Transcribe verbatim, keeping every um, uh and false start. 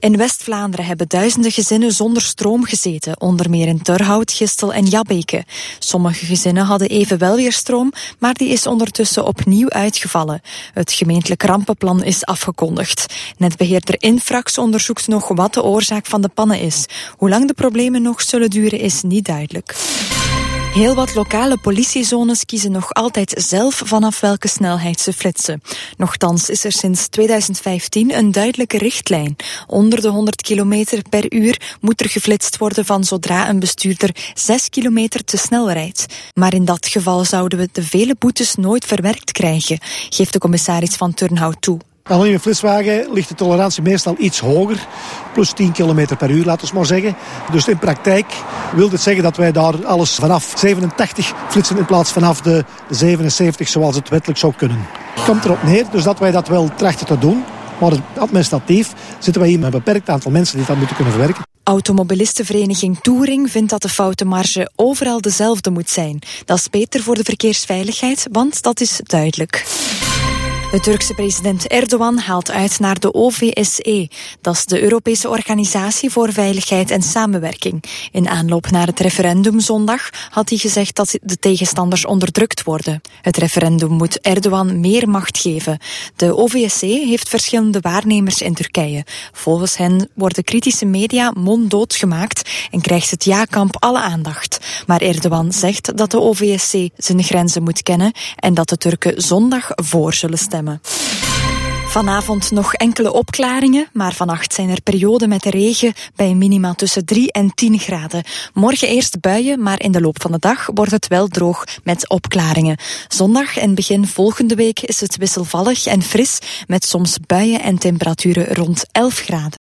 In West-Vlaanderen hebben duizenden gezinnen zonder stroom gezeten, onder meer in Terhout, Gistel en Jabbeke. Sommige gezinnen hadden evenwel weer stroom, maar die is ondertussen opnieuw uitgevallen. Het gemeentelijk rampenplan is afgekondigd. Netbeheerder Infrax onderzoekt nog wat de oorzaak van de pannen is. Hoe lang de problemen nog zullen duren is niet duidelijk. Heel wat lokale politiezones kiezen nog altijd zelf vanaf welke snelheid ze flitsen. Nochtans is er sinds tweeduizend vijftien een duidelijke richtlijn. Onder de honderd kilometer per uur moet er geflitst worden van zodra een bestuurder zes kilometer te snel rijdt. Maar in dat geval zouden we de vele boetes nooit verwerkt krijgen, geeft de commissaris van Turnhout toe. Al in een flitswagen ligt de tolerantie meestal iets hoger, plus tien kilometer per uur, laten we maar zeggen. Dus in praktijk wil dit zeggen dat wij daar alles vanaf zevenentachtig flitsen in plaats vanaf de zevenenzeventig zoals het wettelijk zou kunnen. Het komt erop neer dus dat wij dat wel trachten te doen, maar administratief zitten wij hier met een beperkt aantal mensen die dat moeten kunnen verwerken. Automobilistenvereniging Touring vindt dat de foutenmarge overal dezelfde moet zijn. Dat is beter voor de verkeersveiligheid, want dat is duidelijk. De Turkse president Erdogan haalt uit naar de O V S E. Dat is de Europese Organisatie voor Veiligheid en Samenwerking. In aanloop naar het referendum zondag had hij gezegd dat de tegenstanders onderdrukt worden. Het referendum moet Erdogan meer macht geven. De O V S E heeft verschillende waarnemers in Turkije. Volgens hen worden kritische media monddood gemaakt en krijgt het ja-kamp alle aandacht. Maar Erdogan zegt dat de O V S E zijn grenzen moet kennen en dat de Turken zondag voor zullen stemmen. Vanavond nog enkele opklaringen, maar vannacht zijn er perioden met regen bij minima tussen drie en tien graden. Morgen eerst buien, maar in de loop van de dag wordt het wel droog met opklaringen. Zondag en begin volgende week is het wisselvallig en fris met soms buien en temperaturen rond elf graden.